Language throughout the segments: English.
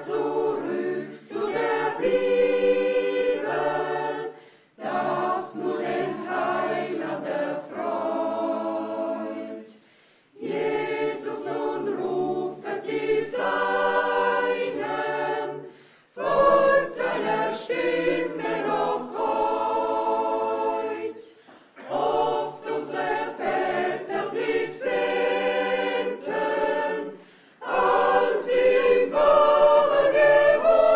als sie im Grabe gewohnt.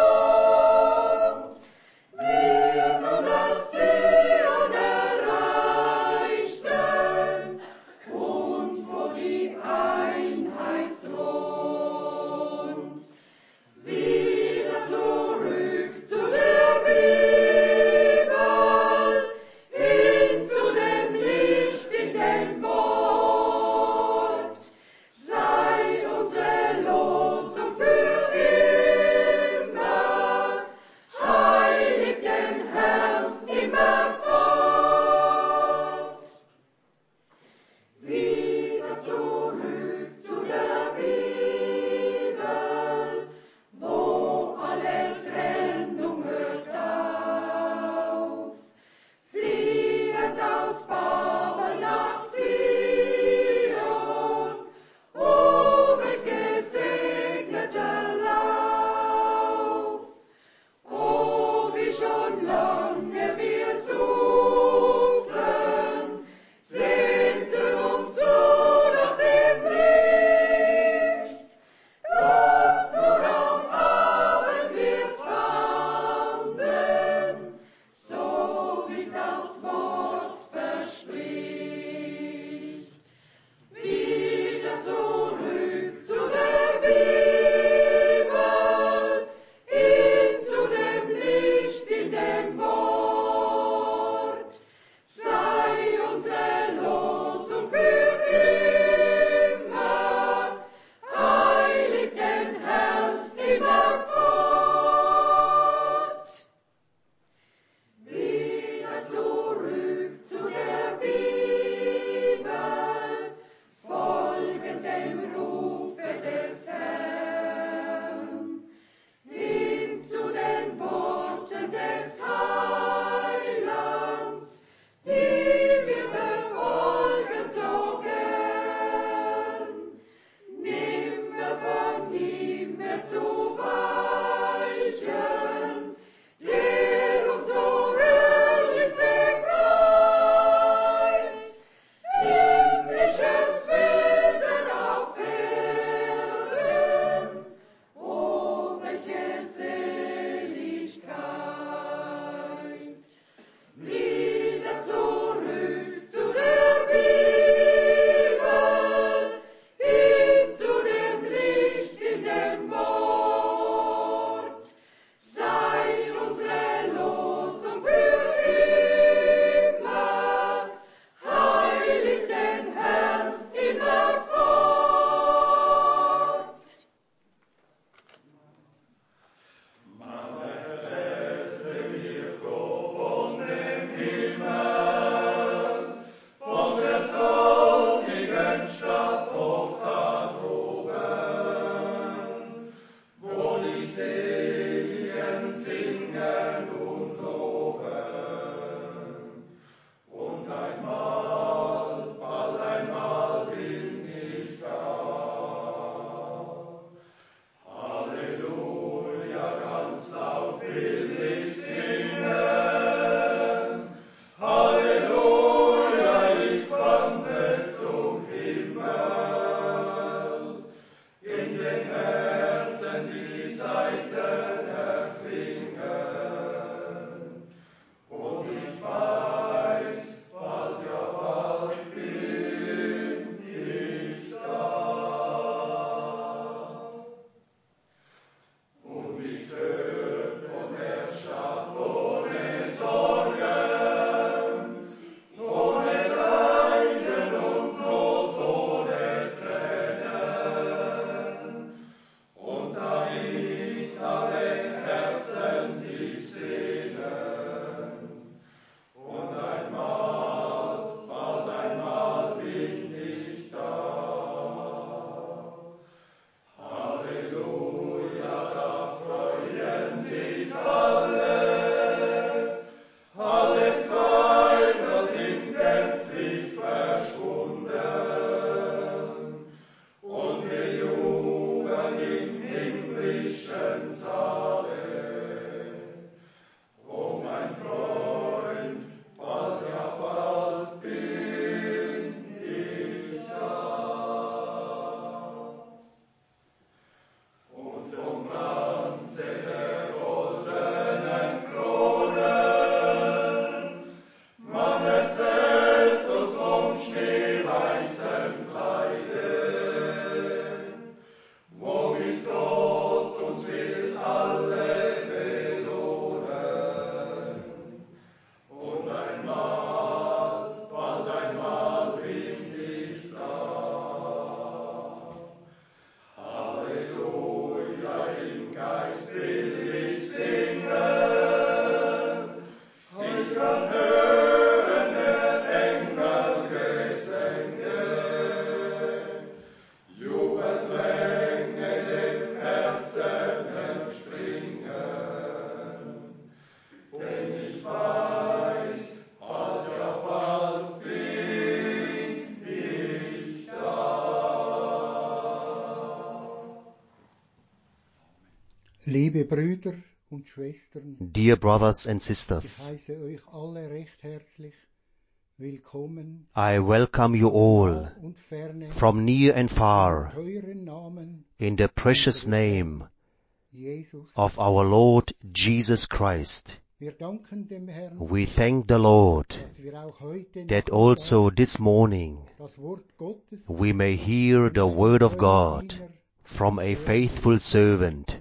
Liebe Brüder und Schwestern, Dear brothers and ich sisters, heiße euch alle recht herzlich willkommen I welcome you all und ferne from near and im far teuren Namen in the precious name Jesus. of our Lord Jesus Christ. Wir danken dem Herrn, We thank the Lord dass wir auch heute that Nachmittag also this morning das Wort Gottes we may hear the von word einem of treuen God Diener from a hören. faithful servant.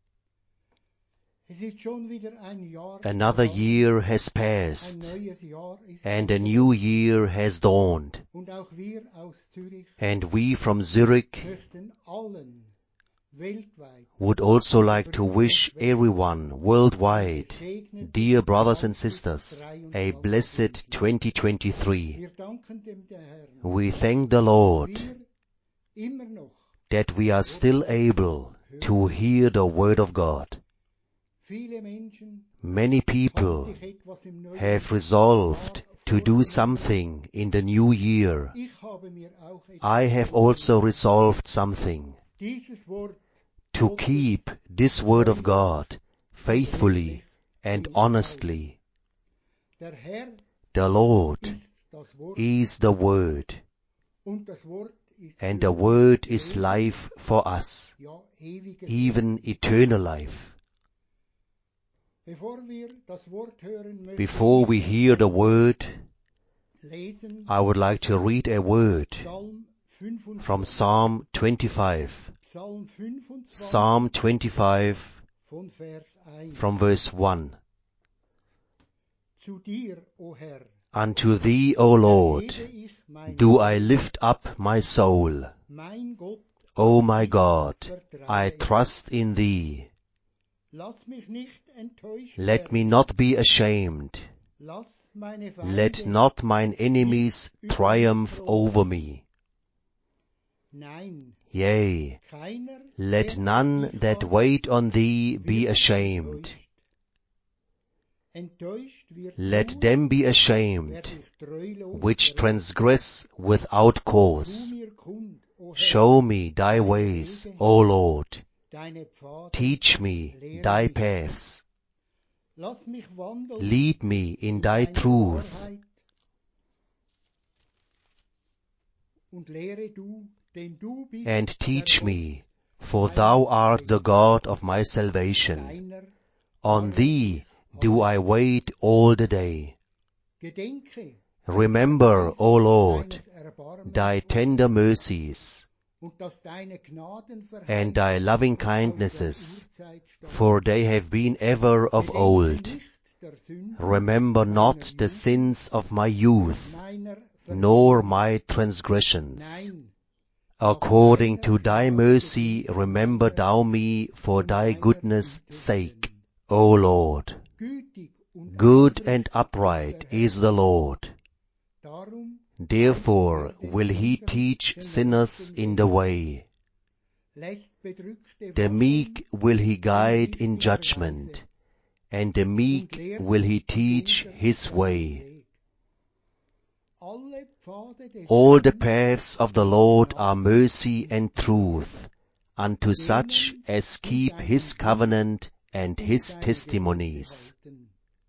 Es ist schon wieder ein Jahr Another vergangen, year has ein passed neues Jahr ist and a angebrochen. new year has dawned. Und auch wir aus Zürich And we from Zurich möchten allen weltweit would also like to wish everyone worldwide, dear brothers and sisters, a blessed 2023. Wir danken dem Herrn, We thank the Lord wir immer noch that we are still able to hear the word of God. viele Menschen Many haben people sich etwas im neuen have resolved to do something in the new year. Ich habe mir auch etwas I have also resolved something, dieses Wort to keep this word of God faithfully and honestly. der Herr The Lord ist das Wort is the Word, und das Wort ist and für the Word is life for us, ja ewiges even eternal life. Bevor wir das Wort hören, möchte Before we ich hear the Word, lesen I would like to read a word Psalm 25. from Psalm 25. Psalm 25 Psalm 25 von Vers 1. from verse 1. Zu dir, o Herr, Unto thee, O Lord, erhebe ich meine do I Augen. lift up my soul. Mein Gott, O my auf dich God, vertraue I ich. trust in thee. Lass mich nicht enttäuscht Let me werden. not be ashamed. Lass meine Feinde Let not mine enemies triumph over me. Nein, Yea, keiner, let der auf none dich that wartet, wait on thee be wird ashamed. enttäuscht. Enttäuscht wird Let nur, them be wer ashamed, dich treulos which verlässt. transgress without Tu cause. mir kund, o Herr, Show me thy deine ways, Wege, O Lord. deine Pfade, Teach me lehre thy mich. paths. Lass mich wandeln Lead me in thy deiner truth, Wahrheit und lehre du, denn du bist and der teach Gott me, for meiner thou art the Rettung. God of my salvation. Deiner On harre thee ich do alle I Zeit. wait all the day. Gedenke Remember, der O Weisheit Lord, deines Erbarmens, thy o tender Herr, mercies und dass deine and thy Gnadenverheißungen loving aus der kindnesses, Urzeit stammen. for they have been ever of Gedenke old. nicht der Sünden Remember meiner not the Jugend, sins of my youth, meiner nor Vergehen. my transgressions. Nein, According nach to thy deiner mercy, Gnade remember deiner thou me for und thy deiner goodness' Güte sake, willen. O Lord. Gütig und Good aufrichtig and ist der upright Herr. is the Lord. Darum Therefore leitet er will des he Sünders teach den sinners rechten in Weg, the way. lässt Bedrückte The wandeln meek will he in guide in richtiger judgment, Weise and the und meek lehrt will he die teach Sünder his seinen way. Weg. Alle Pfade des All the Herrn paths of the sind Lord are Gnade mercy und and Treue, truth unto such denen, as die keep seinen his Bund covenant and und his seine Gebote testimonies. halten.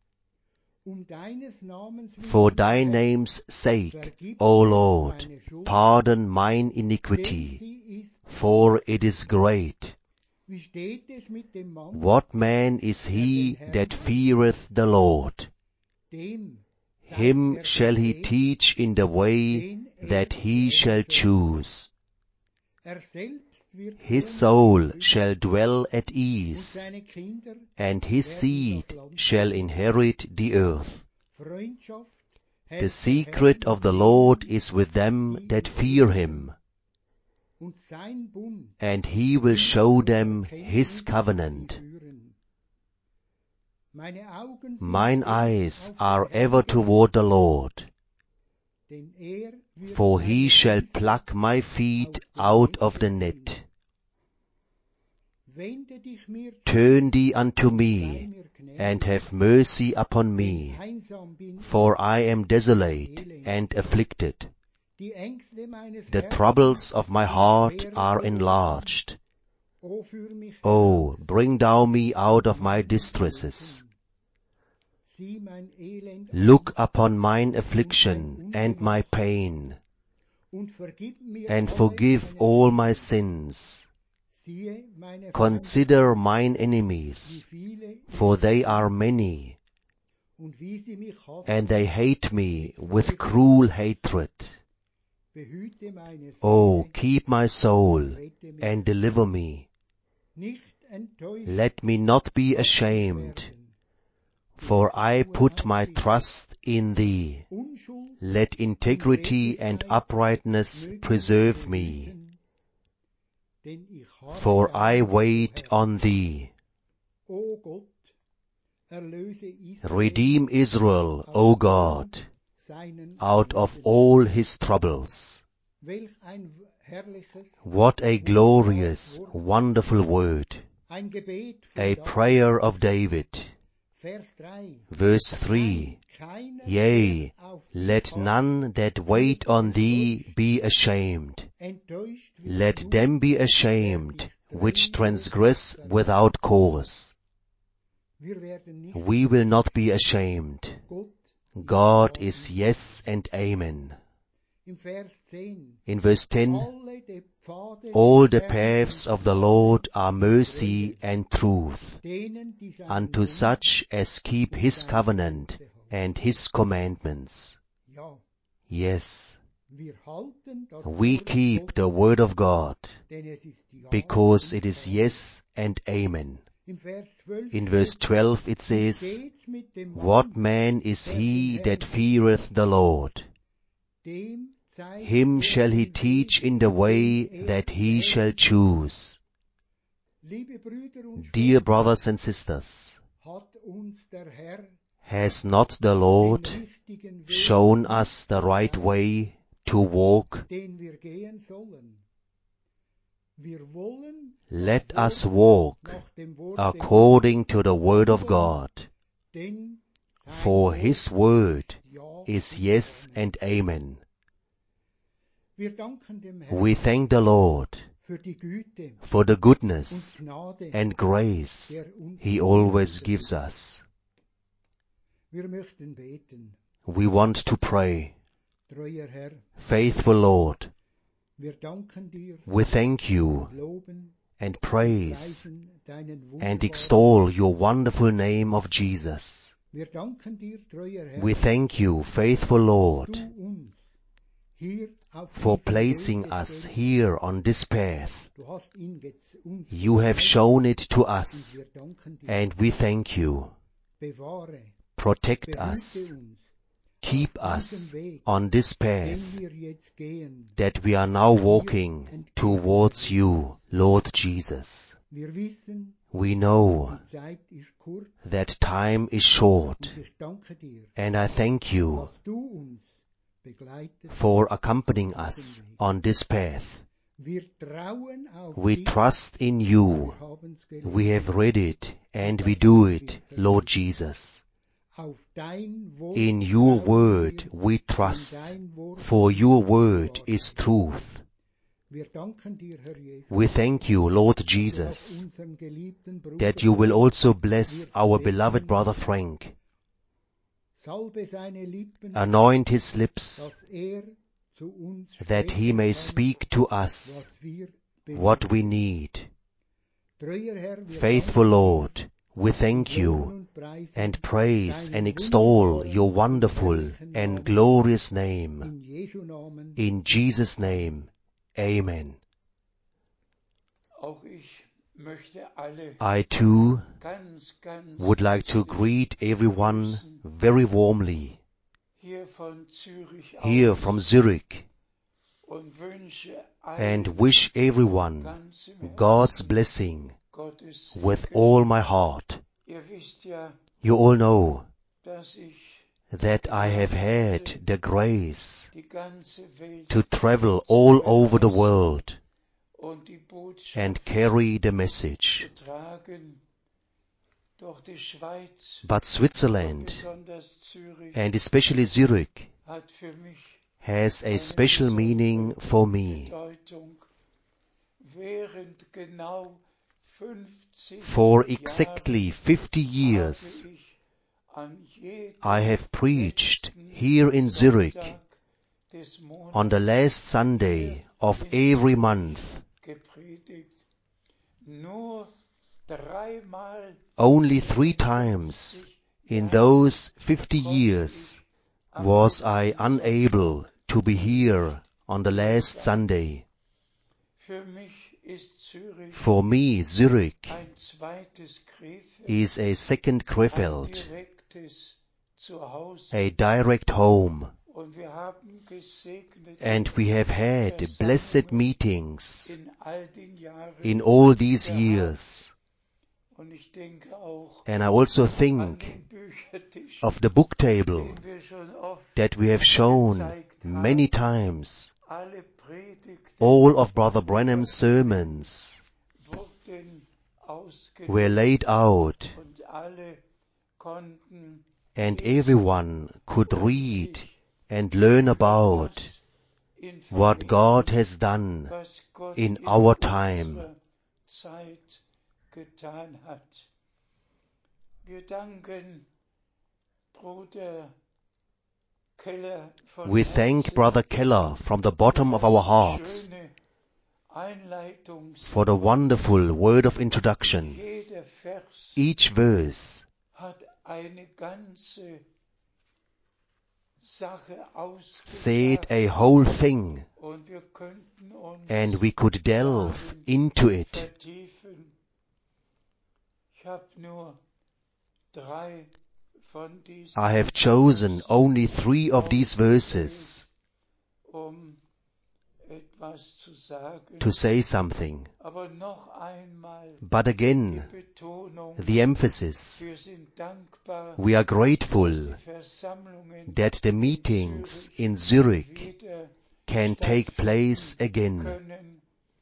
Deines Namens For willen, o thy Herr, name's sake, vergib O mir Lord, meine Schuld, pardon mine denn iniquity, sie ist for groß. it is great. Wie steht es mit dem Mann, What man is der den he Herrn that fürchtet? feareth the Lord? Dem zeigt Him er shall den he Weg, teach in the way den that he wählen shall soll. choose. Er selbst wird His wohnen soul im Glück, shall dwell at und ease, seine Kinder and his werden seed das Land shall besitzen. inherit the earth. Freundschaft The hält der Herr secret of mit the denen, Lord is with them die that ihn fear fürchten, him, und sein Bund and he will wird show zur them his Erkenntnis covenant. sie führen. Meine Augen sind Mine stets eyes auf are den Herrn ever toward the gerichtet, Lord, denn er wird for he meine shall Füße pluck my aus feet dem out of Netze the ziehen. net. Wende dich mir zu Turn thee unto und sei me, mir gnädig, and have mercy upon denn me, einsam bin for ich I am und desolate elend. and afflicted. Die Ängste meines The Herzens troubles of my sind heart schwer are geworden, enlarged, O führ mich Oh, heraus, bring thou me out of my distresses. sieh mein Elend Look an upon mine affliction and my pain, und vergib mir and alle forgive meine all Sünden. my sins. Siehe meine Consider Feinde, mine wie enemies, viele for they are many, und wie sie mich hassen. and they hate me with cruel hatred. Behüte meine Oh, Seele, keep my soul rette mich. and deliver me. Nicht enttäuscht Let me not be lass mich ashamed, werden. for I put my trust in thee. Unschuld Let integrity and uprightness preserve me, denn ich harre for I darauf, o wait Herr. on thee. O Gott, erlöse Israel Redeem Israel, O God, seinen out of Nöten. all his troubles. Welch ein herrliches, What a glorious, wonderful word. ein Gebet von A David. prayer of David. Vers 3. Verse 3. Keiner, Yea, der auf dich let harrt, none that wait on thee be ashamed. enttäuscht wird Let nur, them be wer ashamed dich which trennlos transgress verlässt. without cause. Wir werden nicht We will not be ashamed. Gott God ja is sagen. yes and amen. Im Vers 10. In verse 10, Alle die Pfade all des the Herrn paths sind of the Gnade, Lord are mercy and truth denen, die seinen unto Bund such as keep und his seine covenant Gebote halten. and his commandments. Ja, Yes, wir halten das we Wort keep Gottes, the word of God denn es ist Ja because und it is Amen. yes and amen. Im Vers 12 In verse steht, 12 it wie says, steht's mit dem What Mann, man is der he den that Herrn feareth the Lord? dem zeigt Him er shall he den teach Weg, in the way den er that he wählen shall soll. choose. Liebe Brüder und Dear Schwestern, brothers and sisters, hat uns der Herr has not the den Lord richtigen Weg shown us the right way to walk? den wir gehen sollen. Wir wollen Let das us Wort walk nach dem Wort according to the word of God, denn dein for Wort his word Ja is und yes Amen. and amen. Wir danken dem Herrn We thank the Lord für die Güte for the und goodness Gnade, and grace der uns he always erwiesen. gives us. Wir möchten beten, We want to pray. treuer Herr, Faithful Lord, wir danken dir we thank you und loben and und praise preisen deinen and wunderbaren extol your wonderful name of Jesus. Wir danken dir, treuer Herr, We thank you, faithful dass Lord, du uns hier auf for diesem placing Weg us gestellt here on this path. hast. Du hast ihn uns You have gezeigt shown it to und us, wir danken dir. and we thank you. Bewahre, Protect behüte us, uns keep auf us diesem Weg, on this path den wir jetzt gehen. that we are now walking towards you, Lord Jesus. Wir wissen, We know die Zeit ist kurz that time is und short, ich danke dir, and I thank you dass du uns begleitest. for accompanying us on this path. Wir trauen auf We dich, trust in you. wir haben's We gelesen, have read it and we do it, Lord Jesus. auf dein Wort In your trauen word wir, we denn trust, dein Wort for ist your die word Wahrheit. is truth. Wir danken dir, Herr Jesus, We thank you, Lord dass du auch Jesus, unseren geliebten Bruder that you will also bless wirst our segnen. beloved brother Frank. Salbe seine Lippen, Anoint his lips, dass zu uns that he sprechen may kann, speak to us was wir what we benötigen. need. Treuer Herr, wir Faithful danken Lord, we dir thank und loben you und preisen and praise deinen and extol wunderbaren your und wonderful herrlichen and Namen. glorious name. In Jesu Namen. In Jesus' name, amen. Auch ich möchte alle I too ganz would like to herzlich greet everyone grüßen, very warmly hier von Zürich here aus, from Zurich und wünsche and allen wish everyone ganz im God's Herzen blessing Gottes with Segen. all my heart. Ihr wisst ja, You all know dass ich that I have had the grace die ganze Welt to travel all over the world und die Botschaft and carry the message. zu tragen. Doch die Schweiz But und Switzerland, besonders Zürich and especially Zurich, hat für mich has a eine special besondere meaning for me, Bedeutung. Während genau For exactly 50 years I have preached here in Zurich on the last Sunday of every month. Only 3 times in those 50 years was I unable to be here on the last Sunday. For me, Zurich is a second Krefeld, a direct home. And we have had blessed meetings in all these years. And I also think of the book table that we have shown many times. All of Brother Branham's sermons were laid out, and everyone could read and learn about what God has done in our time. We thank Brother Keller from the bottom of our hearts for the wonderful word of introduction. Each verse said a whole thing, and we could delve into it. I have chosen only 3 of these verses to say something. But again, the emphasis. We are grateful that the meetings in Zurich can take place again.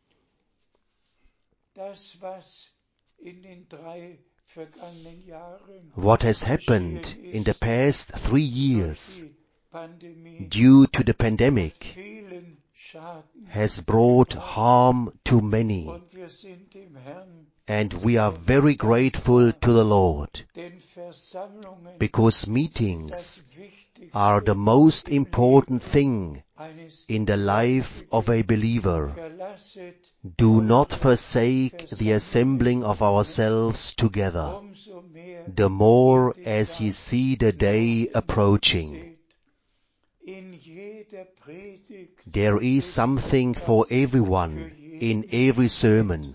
What has happened in the past 3 years due to the pandemic has brought harm to many, and we are very grateful to the Lord, because meetings are the most important thing in the life of a believer. Do not forsake the assembling of ourselves together, the more as ye see the day approaching. There is something for everyone in every sermon.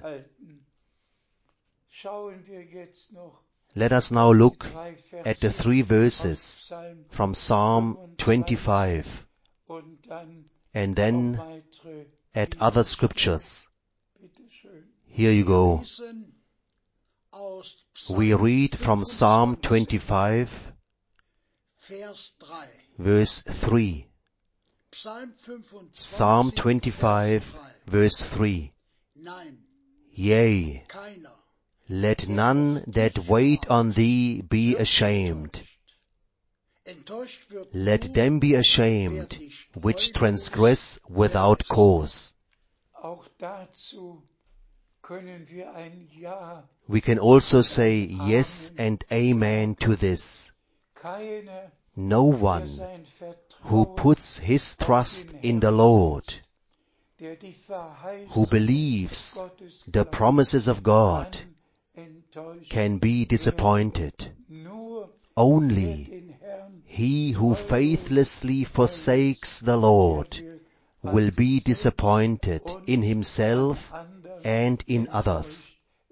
Let us now look at the 3 verses from Psalm 25 and then at other scriptures. Here you go. We read from Psalm 25, verse 3. Psalm 25, verse 3. Yea, let none that wait on thee be ashamed. Let them be ashamed which transgress without cause. We can also say yes and amen to this. No one who puts his trust in the Lord, who believes the promises of God, can be disappointed. Only he who faithlessly forsakes the Lord will be disappointed in himself and in others.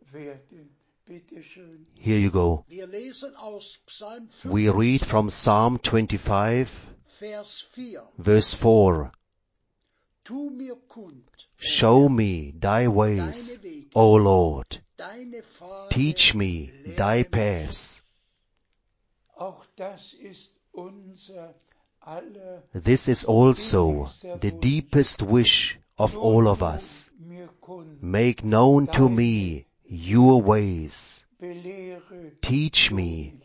Here you go. We read from Psalm 25, verse 4. Show me thy ways, O Lord. Teach me thy paths. This is also the deepest wish of all of us. Make known to me your ways. Teach me.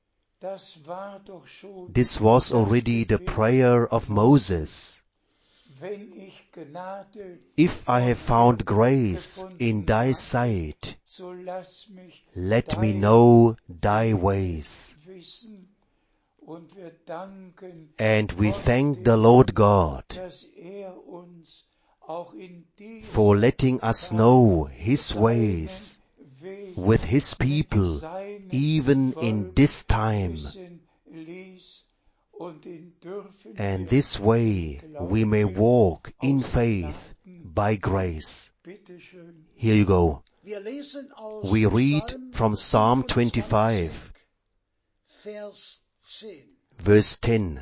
This was already the prayer of Moses. If I have found grace in thy sight, let me know thy ways. And we thank the Lord God for letting us know his ways with his people, even in this time. And this way we may walk in faith by grace. Here you go. We read from Psalm 25, verse 10.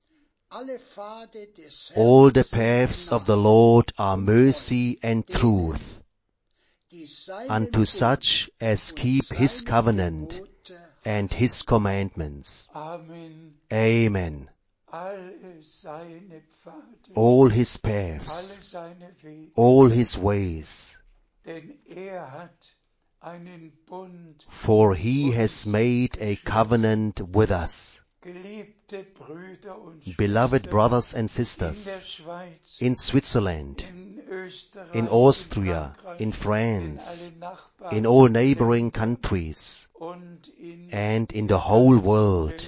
All the paths of the Lord are mercy and truth, unto such as keep his covenant and his commandments. Amen. All his paths, all his ways. For he has made a covenant with us. Beloved brothers and sisters, in Switzerland, in Austria, in France, in all neighboring countries, and in the whole world,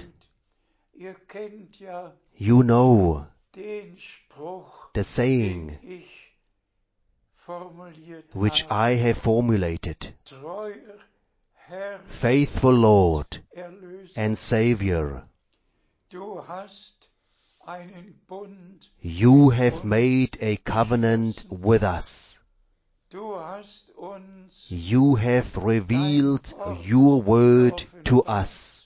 you know the saying which I have formulated: Faithful Lord and Savior, you have made a covenant with us. You have revealed your word to us.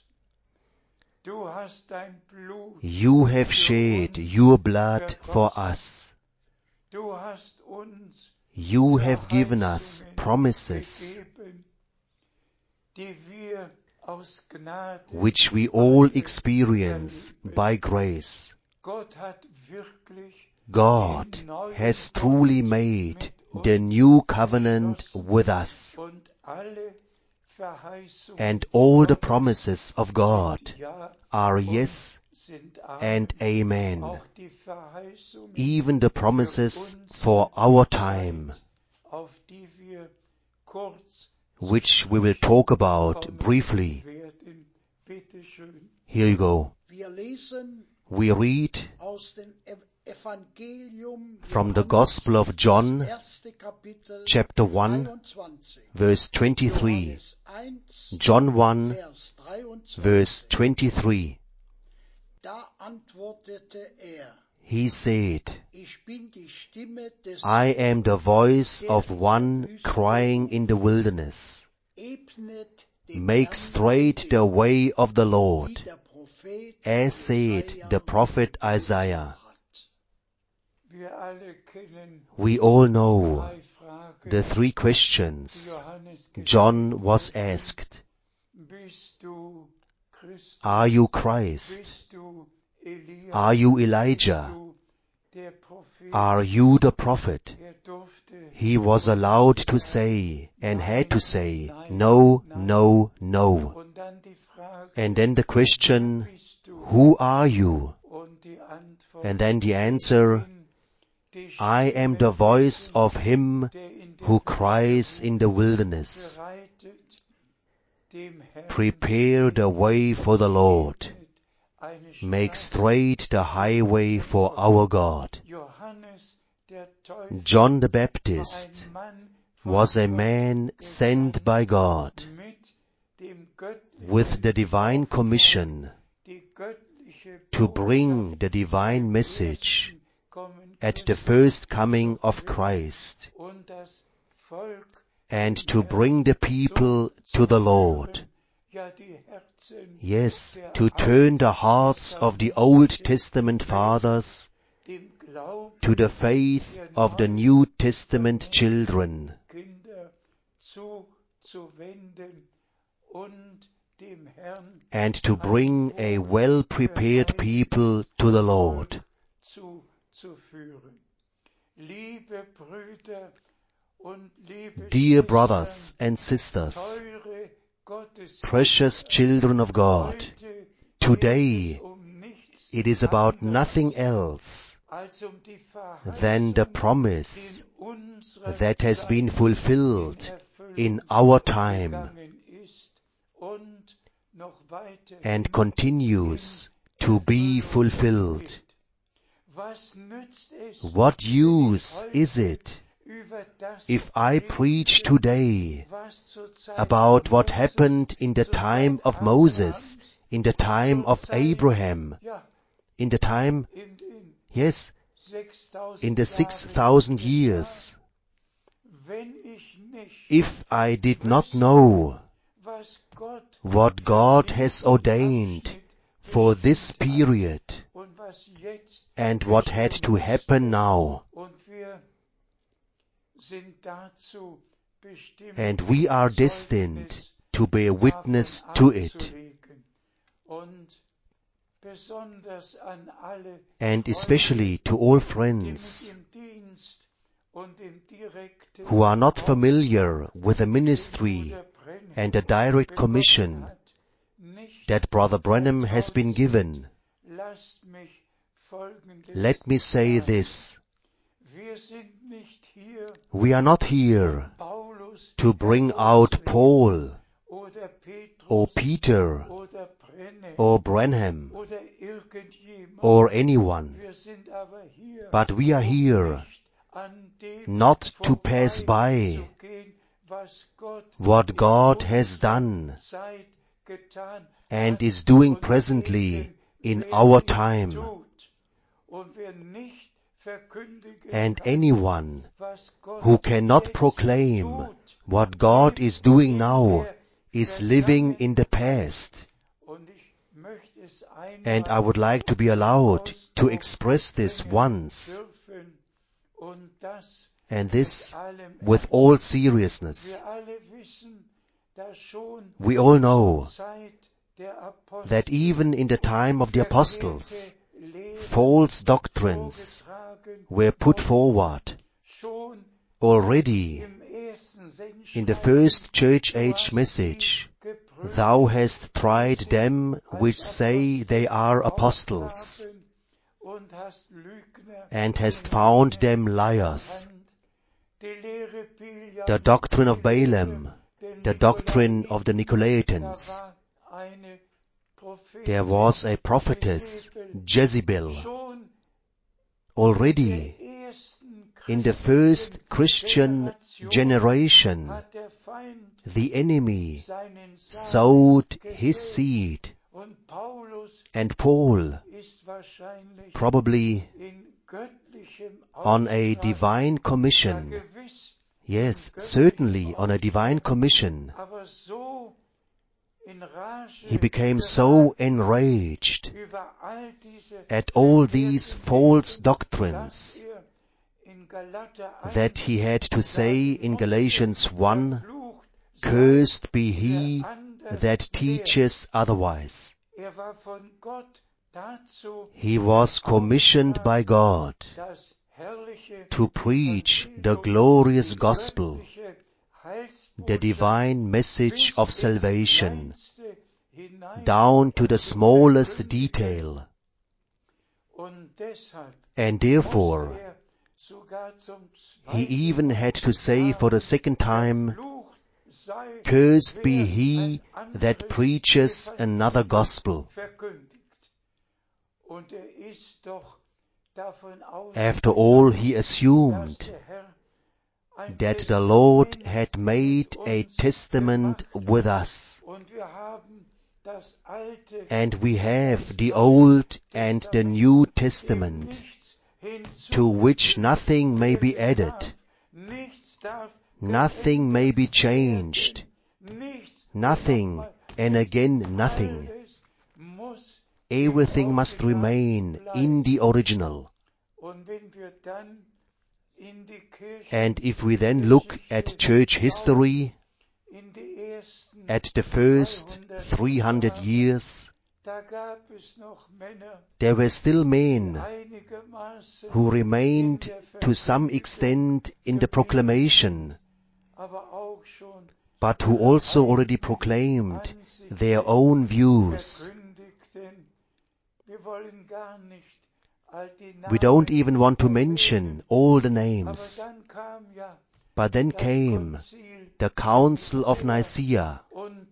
You have shed your blood for us. You have given us promises which we all experience by grace. God has truly made the new covenant with us, and all the promises of God are yes and amen. Even the promises for our time, which we will talk about briefly. Here you go. We read from the Gospel of John, chapter 1, verse 23. John 1, verse 23. He said, I am the voice of one crying in the wilderness, make straight the way of the Lord, as said the prophet Isaiah. We all know the three questions John was asked. Are you Christ? Are you Elijah? Are you the prophet? He was allowed to say and had to say, no, no, no. And then the question, who are you? And then the answer, I am the voice of him who cries in the wilderness, prepare the way for the Lord, make straight the highway for our God. John the Baptist was a man sent by God with the divine commission to bring the divine message at the first coming of Christ, and to bring the people to the Lord. Yes, to turn the hearts of the Old Testament fathers to the faith of the New Testament children, and to bring a well-prepared people to the Lord. Dear brothers and sisters, precious children of God, today it is about nothing else than the promise that has been fulfilled in our time and continues to be fulfilled. What use is it if I preach today about what happened in the time of Moses, in the time of Abraham, in the time, yes, in the 6,000 years, if I did not know what God has ordained for this period and what had to happen now? And we are destined to bear witness to it. And especially to all friends who are not familiar with the ministry and the direct commission that Brother Branham has been given, let me say this. We are not here to bring out Paul or Peter or Branham or anyone, but we are here not to pass by what God has done and is doing presently in our time. And anyone who cannot proclaim what God is doing now is living in the past. And I would like to be allowed to express this once, and this with all seriousness. We all know that even in the time of the apostles, false doctrines were put forward. Already in the first church age message, thou hast tried them which say they are apostles, and hast found them liars. The doctrine of Balaam, the doctrine of the Nicolaitans. There was a prophetess, Jezebel. Already in the first Christian generation, the enemy sowed his seed, and Paul, probably on a divine commission, yes, certainly on a divine commission, he became so enraged at all these false doctrines that he had to say in Galatians 1, "Cursed be he that teaches otherwise." He was commissioned by God to preach the glorious gospel, the divine message of salvation, down to the smallest detail. And therefore, he even had to say for the second time, "Cursed be he that preaches another gospel." After all, he assumed that the Lord had made a testament with us, and we have the Old and the New Testament, to which nothing may be added, nothing may be changed, nothing, and again nothing. Everything must remain in the original. And if we then look at church history, at the first 300 years, there were still men who remained to some extent in the proclamation, but who also already proclaimed their own views. We don't even want to mention all the names. But then came the Council of Nicaea,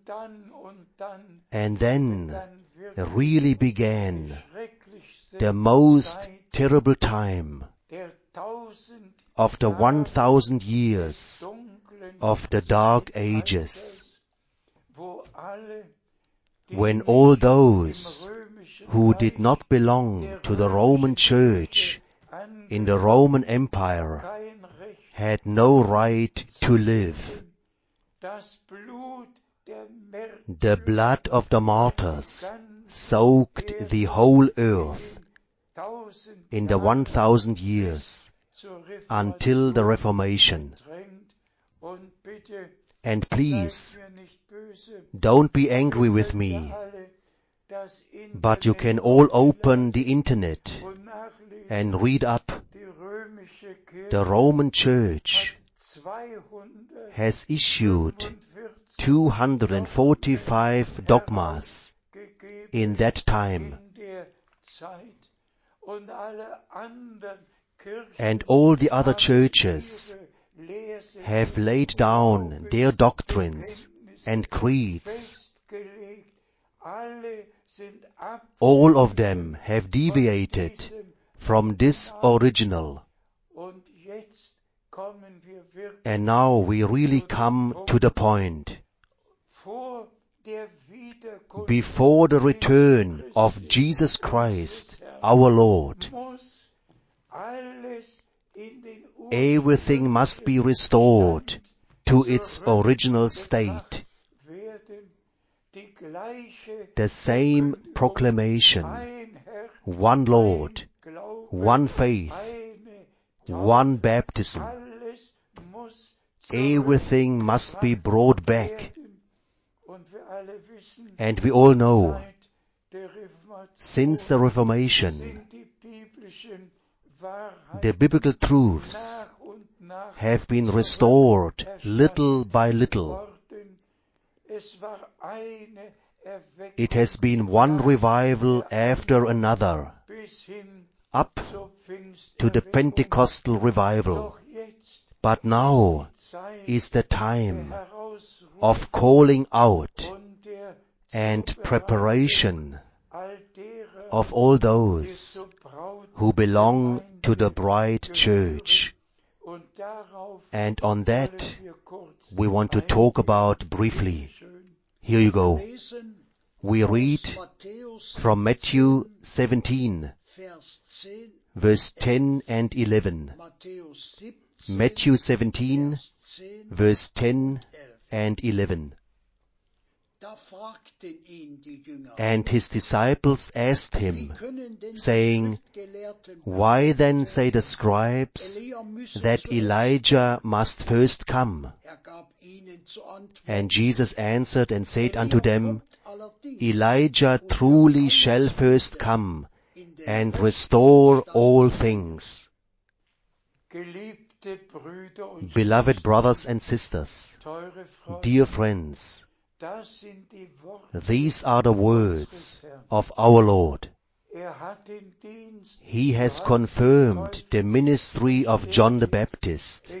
and then really began the most terrible time of the 1,000 years of the Dark Ages, when all those who did not belong to the Roman Church in the Roman Empire had no right to live. The blood of the martyrs soaked the whole earth in the 1,000 years until the Reformation. And please, don't be angry with me, but you can all open the internet and read up. The Roman Church has issued 245 dogmas in that time. And all the other churches have laid down their doctrines and creeds. All of them have deviated from this original. And now we really come to the point. Before the return of Jesus Christ, our Lord, everything must be restored to its original state. The same proclamation, one Lord, one faith, one baptism. Everything must be brought back. And we all know, since the Reformation, the biblical truths have been restored little by little. It has been one revival after another, up to the Pentecostal revival. But now is the time of calling out and preparation of all those who belong to the bride church. And on that we want to talk about briefly. Here you go. We read from Matthew 17, verse 10 and 11. Matthew 17, verse 10 and 11. And his disciples asked him, saying, Why then say the scribes that Elijah must first come? And Jesus answered and said unto them, Elijah truly shall first come and restore all things. Beloved brothers and sisters, dear friends, these are the words of our Lord. He has confirmed the ministry of John the Baptist.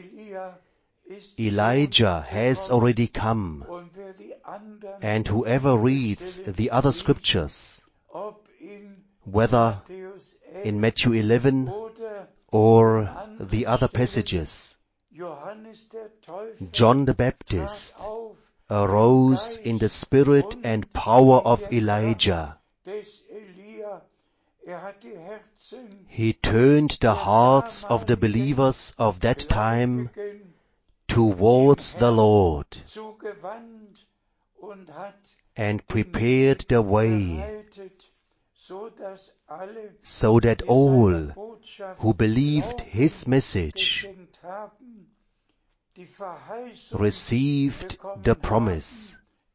Elijah has already come, and whoever reads the other scriptures, whether in Matthew 11 or the other passages, John the Baptist arose in the spirit and power of Elijah. He turned the hearts of the believers of that time towards the Lord and prepared the way so that all who believed his message received the promise.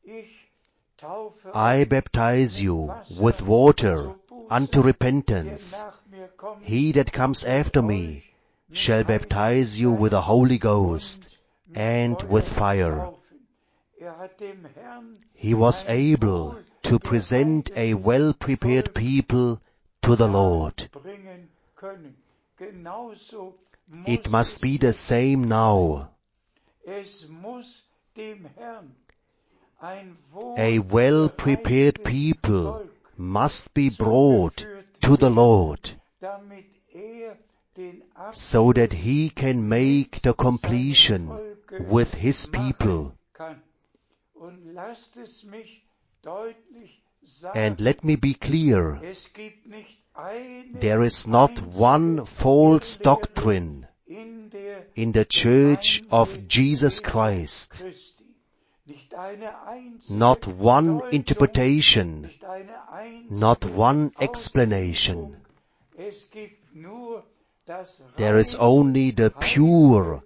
I baptize you with water unto repentance. He that comes after me shall baptize you with the Holy Ghost and with fire. He was able to present a well-prepared people to the Lord. können. Genauso It must be the same now. Es muss dem Herrn ein A well-prepared people must be brought to the Lord, damit den so that he can make the completion with his people. kann. Und lasst es mich deutlich sagen, And let me be clear, es gibt nicht eine there is not one false doctrine in der in the Church of Gemeinde Jesus Jesu Christ, Christi. Nicht eine einzige not one Deutung, interpretation, nicht eine einzige not one Auslegung. explanation. Es gibt nur das There is reine, only the pure,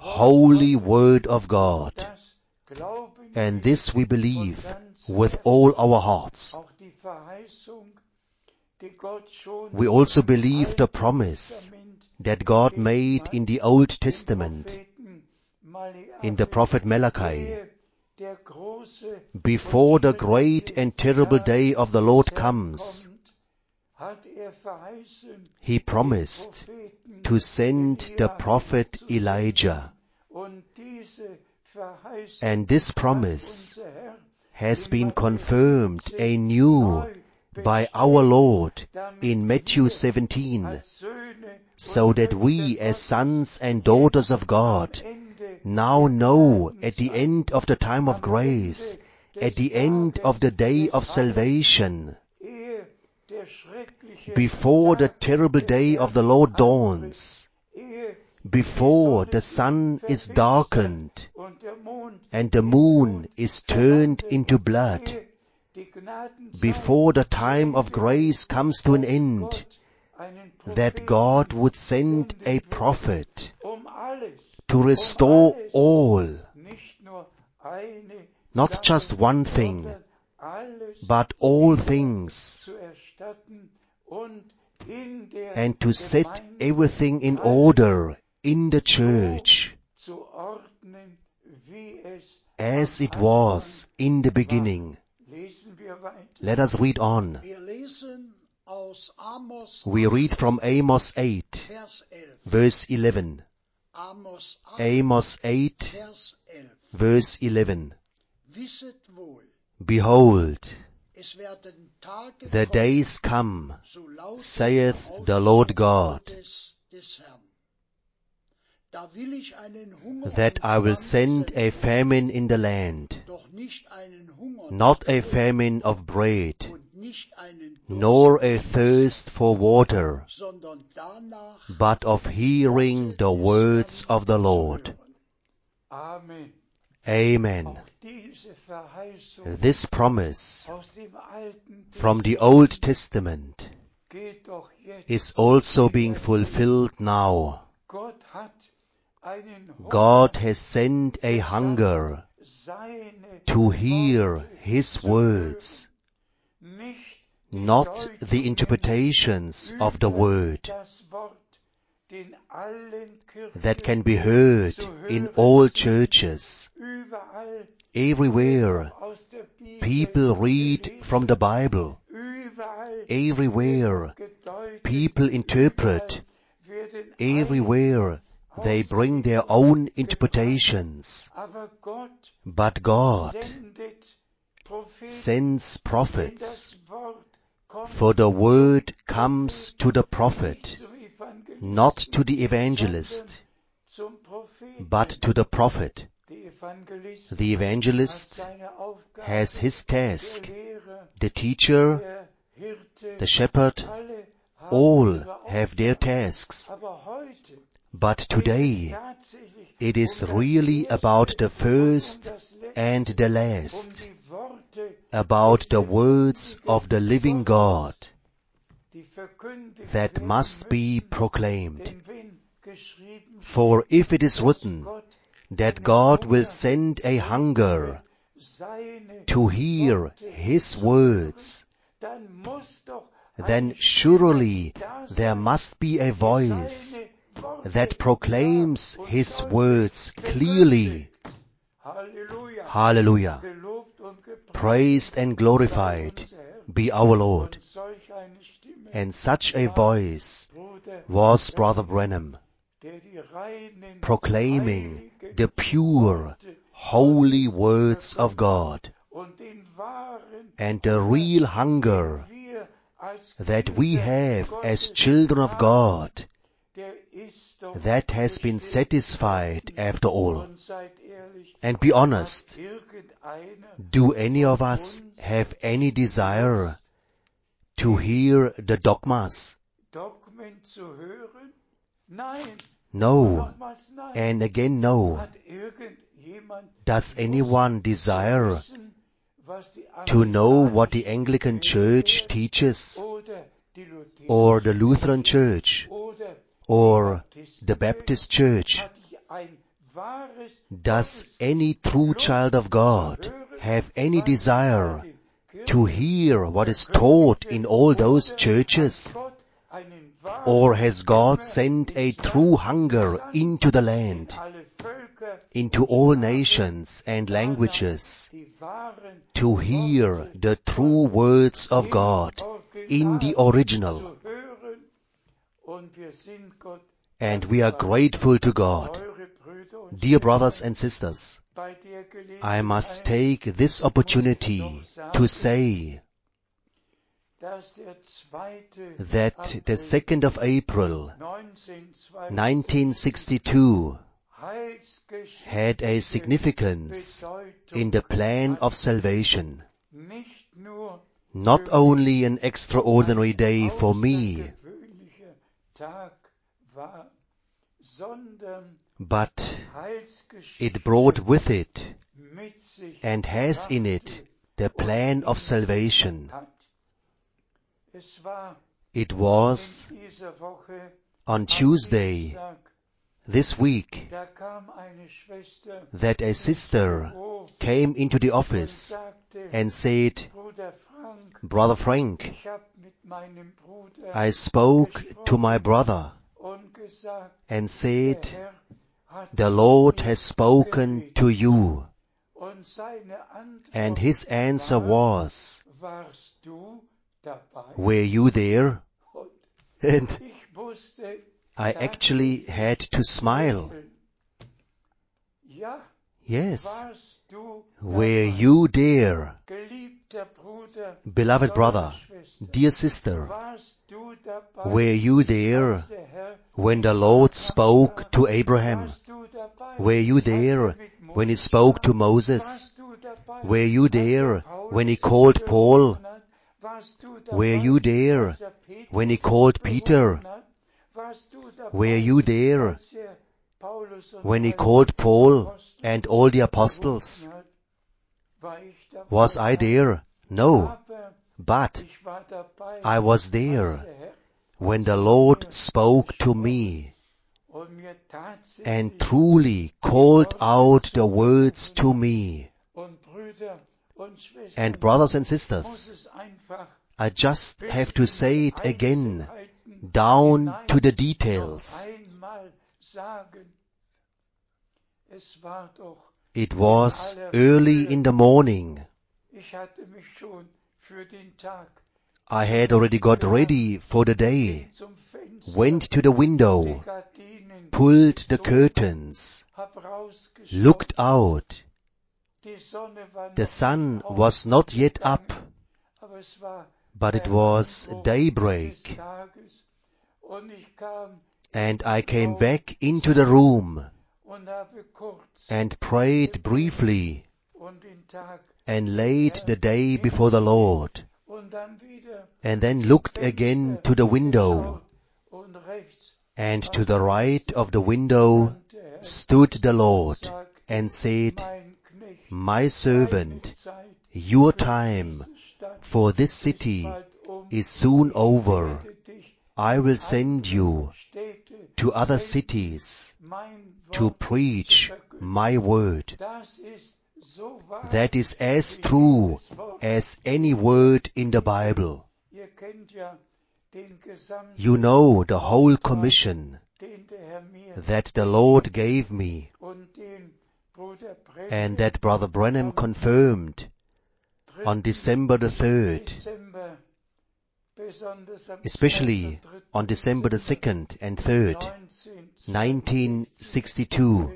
holy Word of God. das glauben And wir this we von believe ganzem with Herzen. all our hearts. Auch die Verheißung, die Gott schon We also im believe the Alten promise Testament that God gegeben made hat, in the Old dem Testament, Propheten Malachi, in the prophet Malachi, ehe der große before und the great schreckliche and terrible Tag day of the des Lord Herrn comes. kommt, hat verheißen, He promised to send the prophet Elijah. und diese Verheißung And this hat promise unser Herr has in been Matthäus confirmed 17 anew neu by our Lord damit in Matthew wir 17, als Söhne so und that Töchter we as Gottes sons and daughters of am God Ende now der know at the Gnadenzeit, end of the time of am grace, Ende at the des end of the Tages day des of Heils, salvation, ehe der schreckliche before the Tag terrible des day Herrn of the Lord anbricht, dawns, ehe before die the Sonne sun is sich darkened und der Mond and the in moon Blut is turned verwandelt, into blood, ehe die Gnadenzeit before the zu time of Ende grace ist, comes to an dass end, Gott einen that God Propheten would send a senden wird, prophet alles, to restore alles, all, nicht nur eine not Sache, just one thing, sondern alles but all wieder things, zu erstatten und in der and to set Gemeinde everything in alles order in the church zu ordnen, wie es as am it was in the beginning. Lesen wir weiter. Let us read on. Wir lesen aus Amos We read from Amos 8, Vers 11. verse 11. Amos 8, Amos 8, Vers 11. verse 11. Wisset wohl, Behold, es werden Tage the kommen, days come, so lautet saith der the Lord Ausspruch God, des Herrn. Da will ich einen Hunger that I will ins Land send a senden, famine in the land, doch nicht einen Hunger not nach a Brot famine of bread, und nicht einen Durst nor a nach thirst for water, Wasser, sondern danach but of hearing the words of the Lord. Amen. Amen. Auch diese Verheißung This promise aus dem Alten from the Old Testament geht doch jetzt. is also being fulfilled now. Gott hat einen Hunger, God has sent a hunger seine to hear Worte His zu words, hören, nicht die not the Deutungen interpretations of the über word das Wort, den allen Kirchen that can be heard zu in hören all sind. churches. Überall Everywhere wird aus der Bibel people read gelesen. from the Bible. Überall Everywhere wird gedeutet. people interpret. Überall werden Everywhere they bring their own interpretations. Aber Gott But God sendet Propheten, sends denn prophets, das Wort kommt for the word zum comes Propheten, to the nicht prophet, zum Evangelisten, not to the evangelist, sondern zum Propheten. but to the prophet. Der Evangelist The hat evangelist seine Aufgabe, has his task. der Lehrer, The teacher, der Hirte, the shepherd, alle haben all ihre have their Aufgabe. tasks. Aber heute But today, tatsächlich it is das really Erste about the und first das Letzte, and the last, die Worte about des the words lebendigen of the living Gottes, God die verkündigt that werden must be müssen. proclaimed. Denn wenn geschrieben For steht, if it is dass written Gott that einen God will Hunger send a sendet, hunger seine to hear Worte His zu words, hören, dann muss doch then eine surely Stimme da there sein, must be a die voice seine Worte that proclaims klar und His deutlich words clearly. verkündigt. Halleluja. Hallelujah. Gelobt und gepreist Praised and glorified sei unser Herr. be our Lord. Und solch eine Stimme And such a voice Bruder was Brother Branham, proclaiming the pure, holy words of God and the real hunger that we have as children of God, that has been satisfied after all. And be honest, do any of us have any desire to hear the dogmas? No, and again no. Does anyone desire to know what the Anglican Church teaches, or the Lutheran Church, or the Baptist Church? Does any true child of God have any desire to hear what is taught in all those churches? Or has God sent a true hunger into the land, into all nations and languages, to hear the true words of God in the original? And we are grateful to God. Dear brothers and sisters, I must take this opportunity to say that the 2nd of April, 1962, had a significance in the plan of salvation. Not only an extraordinary day for me, but it brought with it and has in it the plan of salvation. It was on Tuesday this week that a sister came into the office and said, "Brother Frank, I spoke to my brother and said, the Lord has spoken to you." And his answer was, "Were you there?" And I actually had to smile. Yes. Were you there? Beloved brother, dear sister, were you there when the Lord spoke to Abraham? Were you there when he spoke to Moses? Were you there when he called Paul? Were you there when he called Peter? Were you there when he called Paul and all the apostles? Was I there? No. But I was there when the Lord spoke to me and truly called out the words to me. And brothers and sisters, I just have to say it again, down to the details. It was early in the morning. I had already got ready for the day, went to the window, pulled the curtains, looked out. The sun was not yet up, but it was daybreak. And I came back into the room and prayed briefly and laid the day before the Lord, and then looked again to the window, and to the right of the window stood the Lord and said, "My servant, your time for this city is soon over. I will send you to other cities to preach my word." That is as true as any word in the Bible. You know the whole commission that the Lord gave me and that Brother Branham confirmed on December the 3rd. especially on December the 2nd and 3rd, 1962,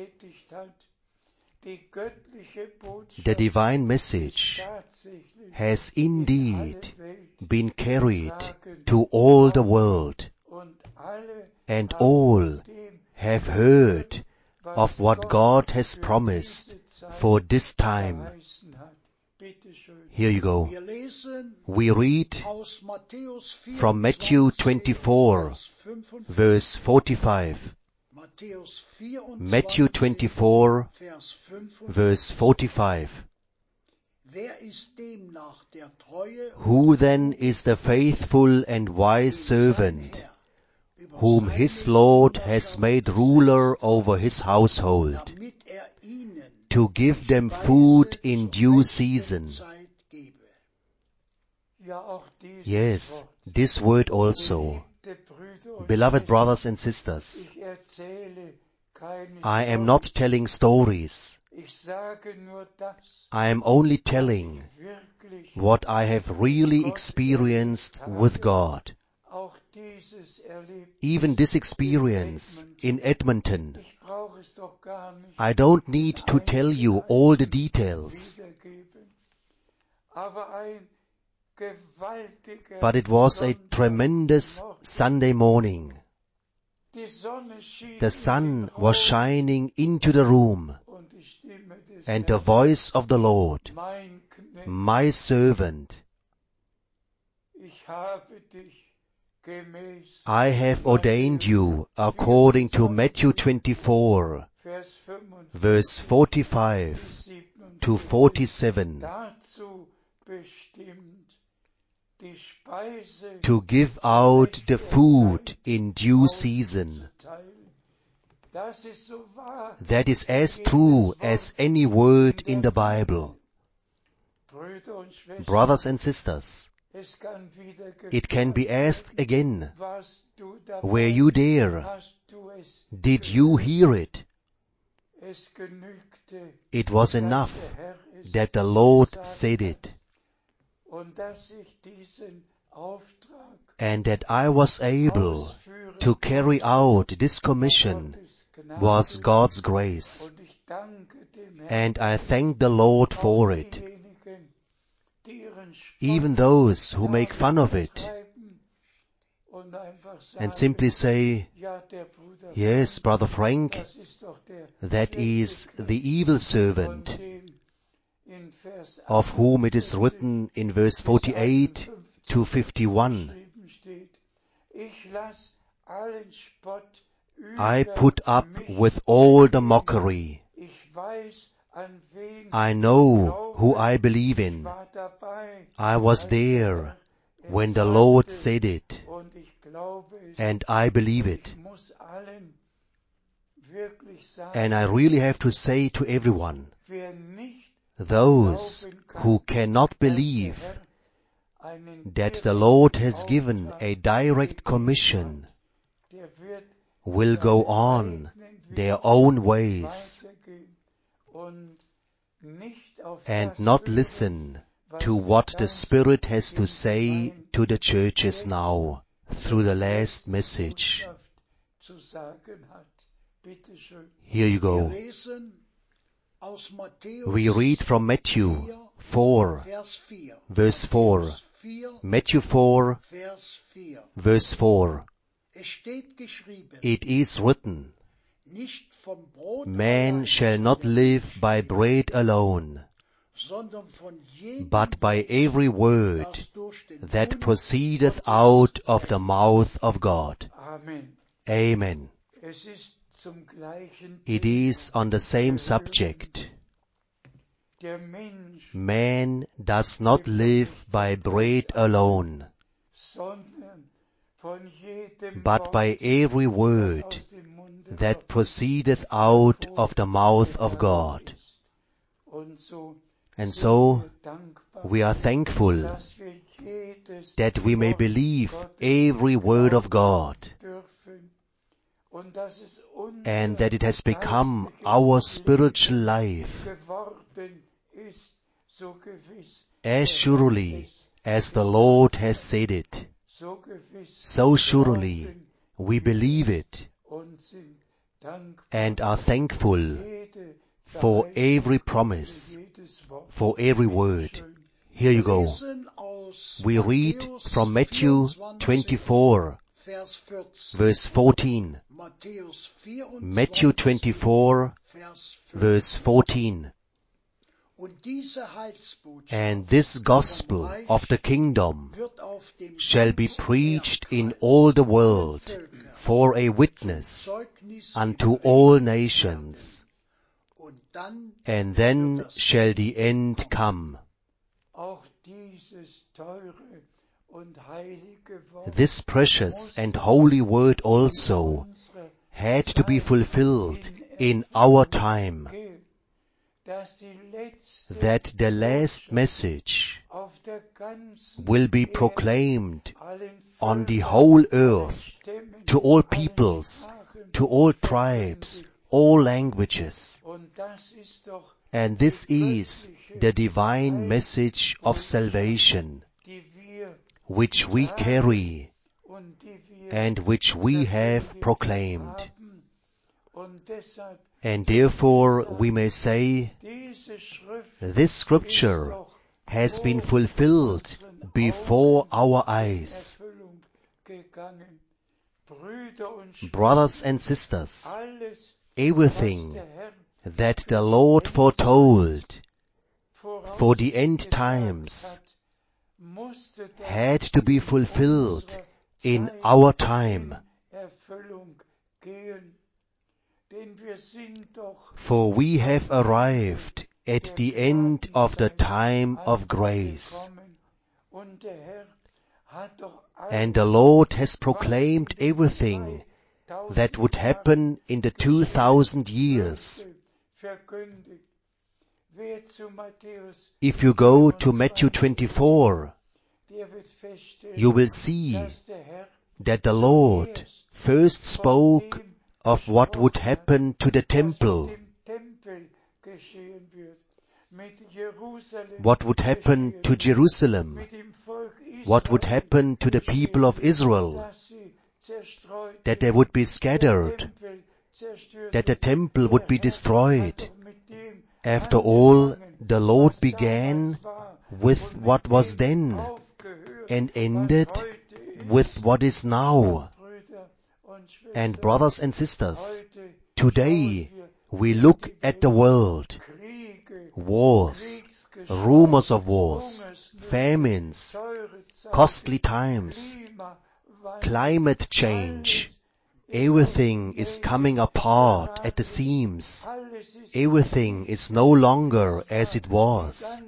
the divine message has indeed been carried to all the world, and all have heard of what God has promised for this time. Here you go. We read from Matthew 24, verse 45. Matthew 24, verse 45. Who then is the faithful and wise servant, whom his Lord has made ruler over his household, to give them food in due season? Yes, this word also. Beloved brothers and sisters, I am not telling stories. I am only telling what I have really experienced with God. Even this experience in Edmonton, I don't need to tell you all the details. But it was a tremendous Sunday morning. The sun was shining into the room, and the voice of the Lord, my servant, I have ordained you according to Matthew 24, verse 45 to 47, to give out the food in due season. That is as true as any word in the Bible. Brothers and sisters, it can be asked again, were you there? Did you hear it? It was enough that the Lord said it, and that I was able to carry out this commission was God's grace, and I thank the Lord for it. Even those who make fun of it and simply say, yes, Brother Frank, that is the evil servant, of whom it is written in verse 48 to 51. I put up with all the mockery. I know who I believe in. I was there when the Lord said it, and I believe it. And I really have to say to everyone, those who cannot believe that the Lord has given a direct commission will go on their own ways and not listen to what the Spirit has to say to the churches now through the last message. Here you go. We read from Matthew 4, verse 4. Matthew 4, verse 4. It is written, man shall not live by bread alone, but by every word that proceedeth out of the mouth of God. Amen. It is on the same subject. Man does not live by bread alone, but by every word that proceedeth out of the mouth of God. And so, we are thankful that we may believe every word of God, and that it has become our spiritual life, as surely as the Lord has said it. so gewiss So surely glauben we believe it und sind dankbar and are thankful jede for Verheißung, every promise, jedes Wort. for every word. Bitteschön. Here you go. Lesen aus We read Matthäus from Matthew 24, Vers 14. verse 14. Matthäus Matthew 24, Vers 5. verse 14. Und diese Heilsbotschaft And this gospel vom Reich of the kingdom wird auf dem shall be ganzen preached in Erdkreis all the allen world Völkern for a zum witness Zeugnis unto geberichtet all werden. nations, Und dann and then wird das shall the Ende end kommen. come. Auch dieses teure und heilige Wort This precious and holy word also unserer had to be Zeit fulfilled in Erfüllung our time, geht, dass die letzte that the last Botschaft message auf der ganzen will be Erde proclaimed allen on the Völkern, whole allen earth, Stämmen, to all allen peoples, Sprachen to all tribes, verkündigt. all languages. Und das ist doch And this is the divine message of salvation, die wir which we carry und die wir and which we have verkündigt proclaimed. haben. Und deshalb And therefore we may say, diese Schrift this scripture ist doch has been vor fulfilled unseren before Augen our in eyes. Erfüllung gegangen. Brüder und Schwestern, Brothers and sisters, alles, everything was der Herr that the Lord foretold for the end vorausgesagt times hat, musste doch had to be fulfilled unserer in Zeit our time. in Erfüllung gehen. Denn wir sind doch For we have arrived at the end of the time of grace, angekommen. Und der Herr hat doch and the Lord has proclaimed everything that would happen in the 2000 years. verkündigt. Wer zu Matthäus, If you go to Matthew 24, der wird feststellen, you will see dass der Herr that the Lord first spoke of what would happen to the temple, dem Tempel geschehen wird, mit Jerusalem what would happen to Jerusalem, mit dem Volk what would Israel happen to the people of Israel, dass sie zerstreut that they would be der scattered, Tempel zerstört that the wird. temple would be Der Herr destroyed. hat doch mit dem After all, angefangen, the Lord was began damals war, with und mit what was dem then aufgehört, and was ended heute ist. with what is now. Brüder und Schwestern, And brothers and sisters, heute today schauen wir we look at the world, Kriege, wars, Kriegsgeschrei, rumors of wars, Hungersnöte, famines, teure Zeiten, costly times, Klimawandel, climate change. alles Everything is coming apart at the seams. Everything is no longer as it was.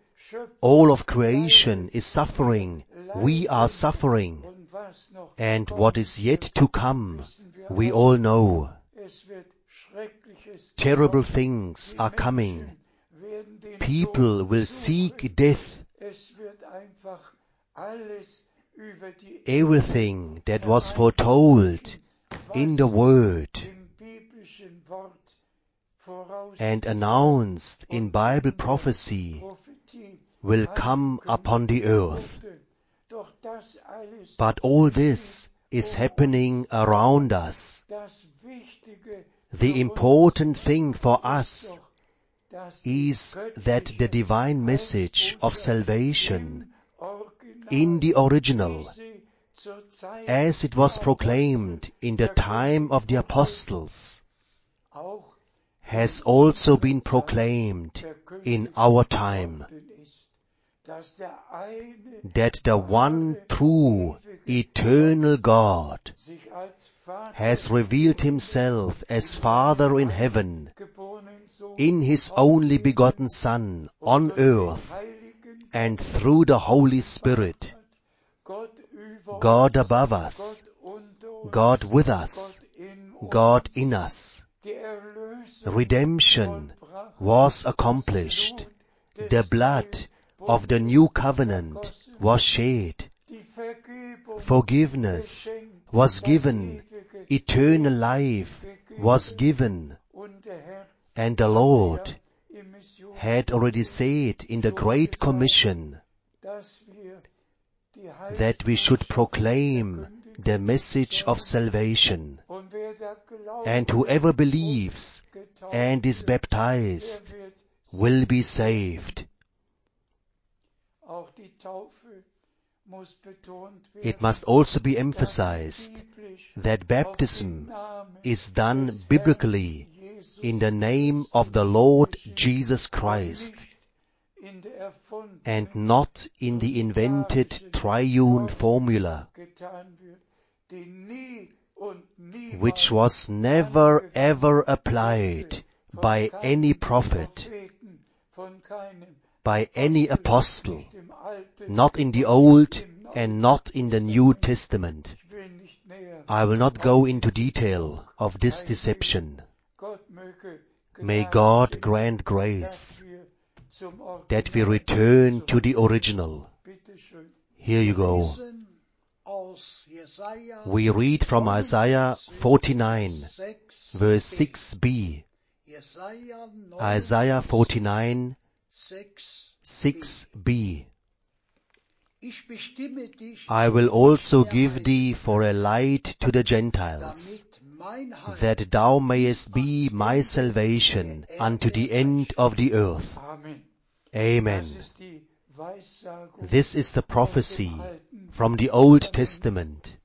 All of creation is suffering. We are suffering. And what is yet to come, we all know. Terrible things are coming. People will seek death. Everything that was foretold in the Word and announced in Bible prophecy will come upon the earth. But all this is happening around us. The important thing for us is that the divine message of salvation in the original, as it was proclaimed in the time of the apostles, has also been proclaimed in our time, that the one true, eternal God has revealed himself as Father in heaven, in his only begotten Son on earth, and through the Holy Spirit, God above us, God with us, God in us. Redemption was accomplished. The blood of the new covenant was shed. Forgiveness was given. Eternal life was given. And the Lord had already said in the Great Commission that we should proclaim the message of salvation. And whoever believes and is baptized will be saved. It must also be emphasized that baptism is done biblically in the name of the Lord Jesus Christ, and not in the invented triune formula, which was never ever applied by any prophet, by any apostle, not in the Old and not in the New Testament. I will not go into detail of this deception. May God grant grace that we return to the original. Here you go. We read from Isaiah 49, verse 6b. Isaiah 49, 6b. I will also give thee for a light to the Gentiles, that thou mayest be my salvation unto the end of the earth. Amen. This is the prophecy from the Old Testament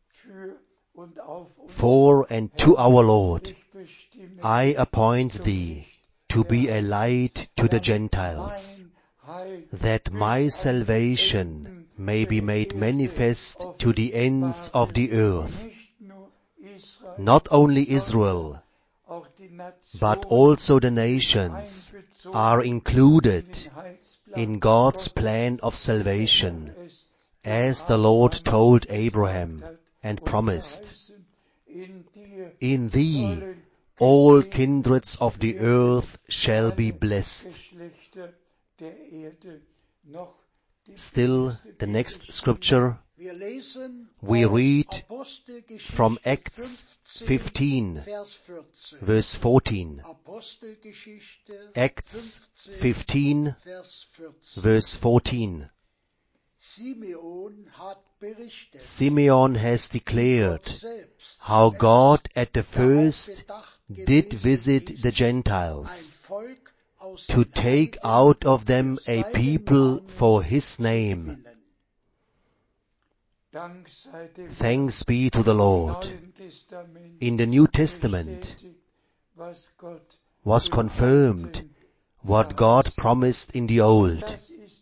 for and to our Lord. I appoint thee to be a light to the Gentiles, that my salvation may be made manifest to the ends of the earth. Not only Israel, but also the nations are included in God's plan of salvation, as the Lord told Abraham and promised. In thee all kindreds of the earth shall be blessed. Still, the next scripture, we read from Acts 15, verse 14. Acts 15, verse 14. Simeon has declared how God at the first did visit the Gentiles to take out of them a people for His name. Thanks be to the Lord. In the New Testament was confirmed what God promised in the Old.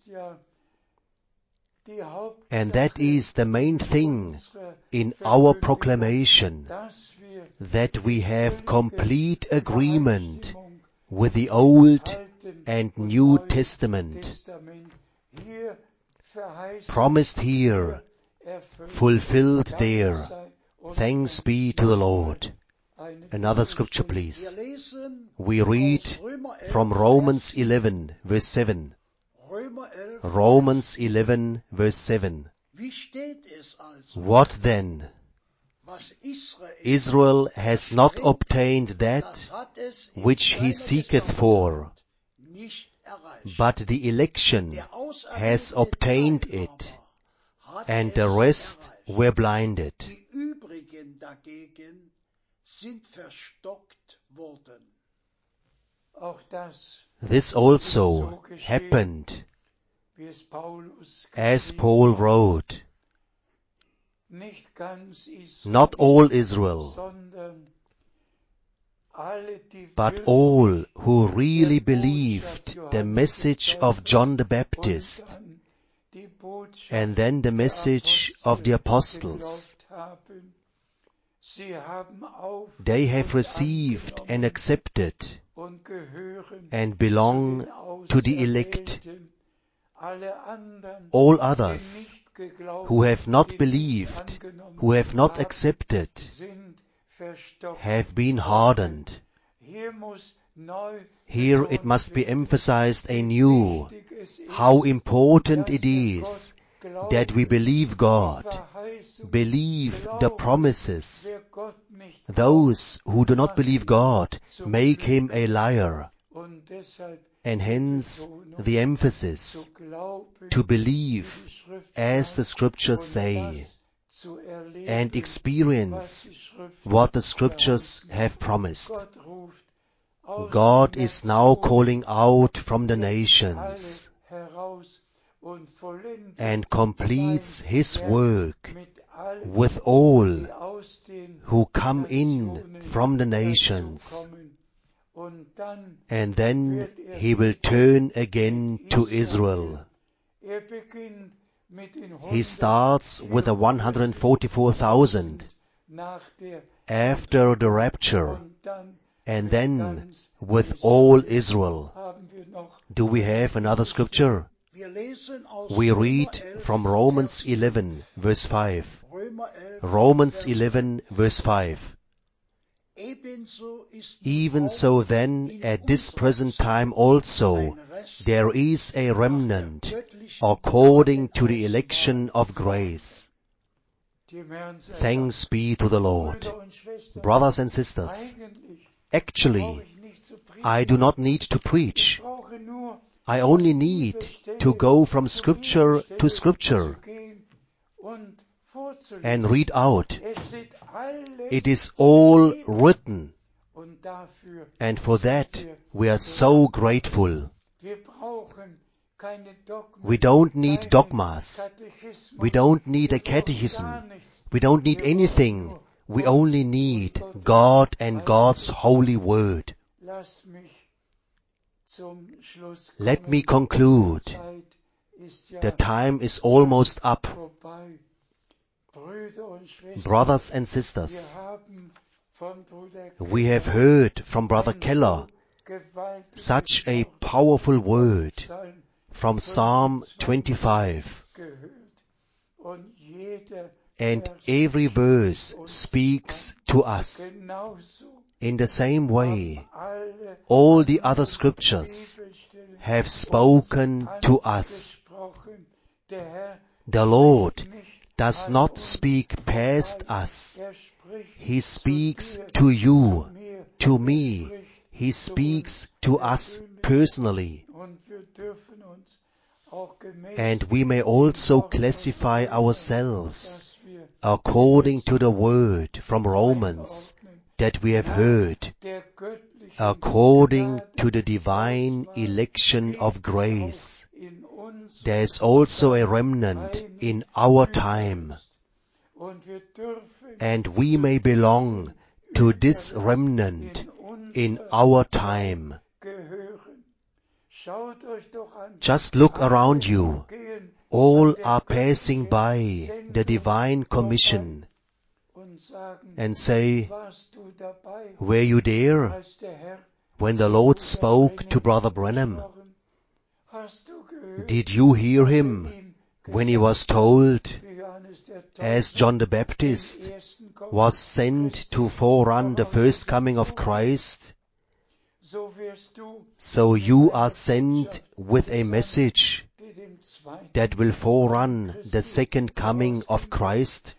And that is the main thing in our proclamation, that we have complete agreement with the Old and New Testament. Promised here, fulfilled there. Thanks be to the Lord. Another scripture, please. We read from Romans 11, verse 7. Romans 11, verse 7. What then? Israel has not obtained that which he seeketh for, but the election has obtained it, and the rest were blinded. This also happened, as Paul wrote, not all Israel, but all who really believed the message of John the Baptist, and then the message of the apostles. They have received and accepted and belong to the elect. All others who have not believed, who have not accepted, have been hardened. Here it must be emphasized anew how important it is that we believe God, believe the promises. Those who do not believe God make Him a liar. and hence the emphasis to believe as the Scriptures say and experience what the Scriptures have promised. God is now calling out from the nations and completes His work with all who come in from the nations. And then He will turn again to Israel. He starts with the 144,000 after the rapture, and then with all Israel. Do we have another scripture? We read from Romans 11, verse 5. Romans 11, verse 5. Even so then, at this present time also, there is a remnant according to the election of grace. Thanks be to the Lord. Brothers and sisters, actually, I do not need to preach. I only need to go from Scripture to Scripture and read out. It is all written, and for that we are so grateful. We don't need dogmas. We don't need a catechism. We don't need anything. We only need God and God's holy word. Let me conclude. The time is almost up. Brothers and sisters, we have heard from Brother Keller such a powerful word from Psalm 25. And every verse speaks to us. In the same way, all the other scriptures have spoken to us. The Lord does not speak past us. He speaks to you, to me. He speaks to us personally. And we may also classify ourselves according to the word from Romans that we have heard, according to the divine election of grace. There is also a remnant in our time, and we may belong to this remnant in our time. Just look around you. All are passing by the divine commission and say, were you there when the Lord spoke to Brother Branham? Did you hear him when he was told, as John the Baptist was sent to forerun the first coming of Christ? So you are sent with a message that will forerun the second coming of Christ.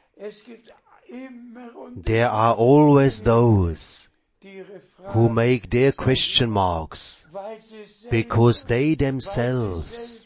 There are always those who make their question marks because they themselves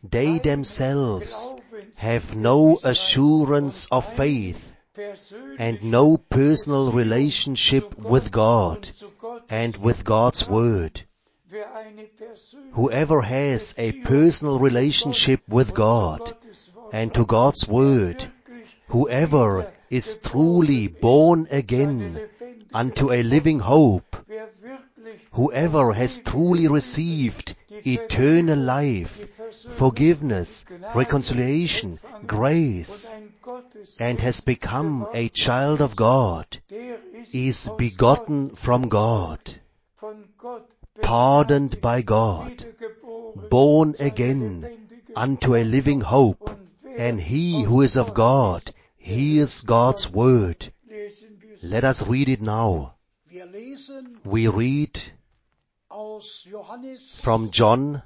have no assurance of faith and no personal relationship with God and with God's Word. Whoever has a personal relationship with God and to God's Word, whoever is truly born again unto a living hope, whoever has truly received eternal life, forgiveness, reconciliation, grace, and has become a child of God, is begotten from God, pardoned by God, born again unto a living hope, and he who is of God hears God's word. Let us read it now. We read from John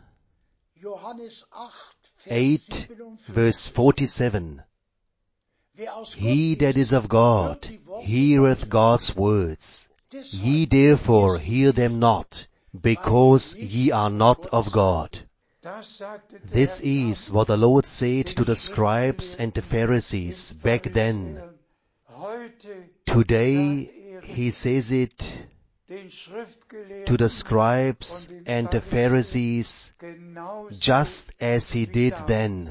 8, verse 47. He that is of God heareth God's words. Ye therefore hear them not, because ye are not of God. This is what the Lord said to the scribes and the Pharisees back then. Today he says it to the scribes and the Pharisees just as he did then.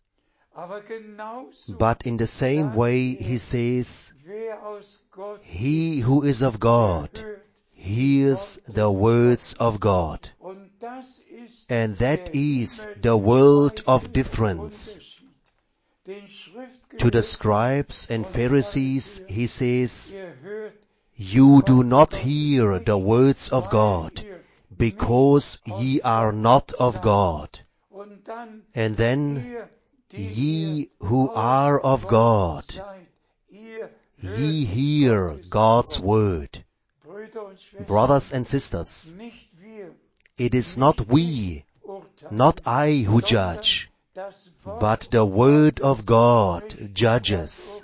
But in the same way he says, he who is of God hears the words of God. And that is the world of difference. To the scribes and Pharisees he says, you do not hear the words of God, because ye are not of God. And then, ye who are of God, ye hear God's word. Brothers and sisters, it is not we, not I who judge, but the word of God judges.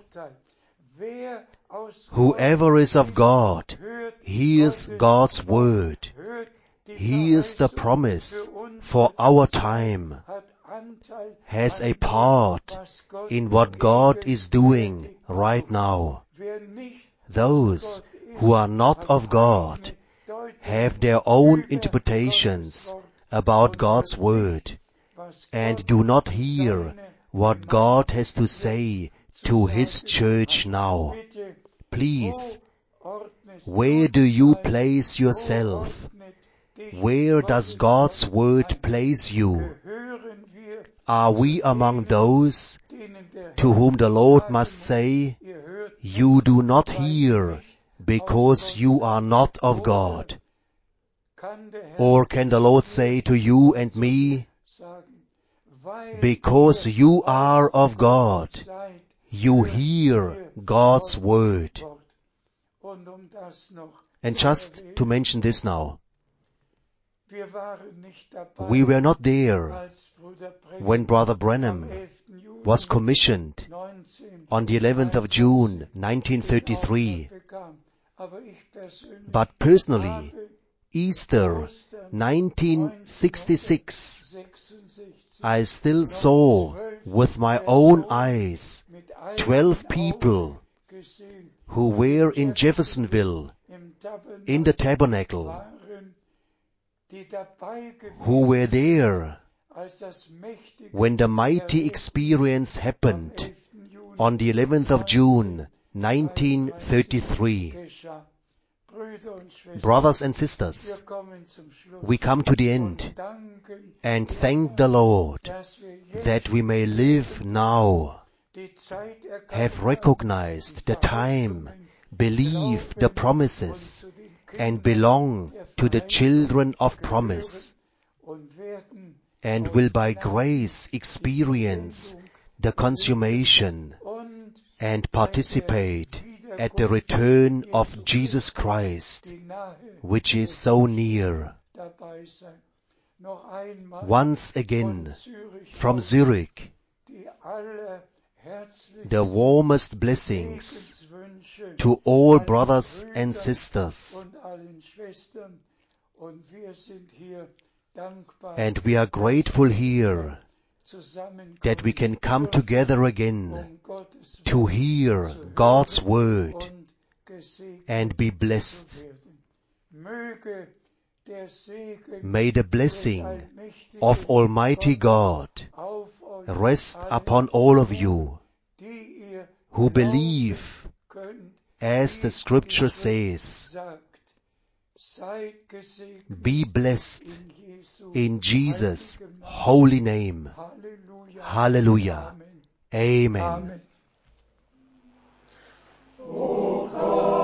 Whoever is of God hears God's word, hears the promise for our time, has a part in what God is doing right now. Those who are not of God have their own interpretations about God's word and do not hear what God has to say to His church now. Please, where do you place yourself? Where does God's word place you? Are we among those to whom the Lord must say, you do not hear because you are not of God? Or can the Lord say to you and me, because you are of God, you hear God's word? And just to mention this now, we were not there when Brother Branham was commissioned on the 11th of June 1933. But personally, Easter 1966, I still saw with my own eyes 12 people who were in Jeffersonville, in the tabernacle, who were there when the mighty experience happened on the 11th of June 1933. Brothers and sisters, we come to the end and thank the Lord that we may live now, have recognized the time, believe the promises, and belong to the children of promise, and will by grace experience the consummation and participate at the return of Jesus Christ, which is so near. Once again, from Zurich, the warmest blessings to all brothers and sisters. And we are grateful here that we can come together again to hear God's word and be blessed. May the blessing of Almighty God rest upon all of you who believe, as the scripture says. Be blessed in Jesus' holy name. Hallelujah. Amen.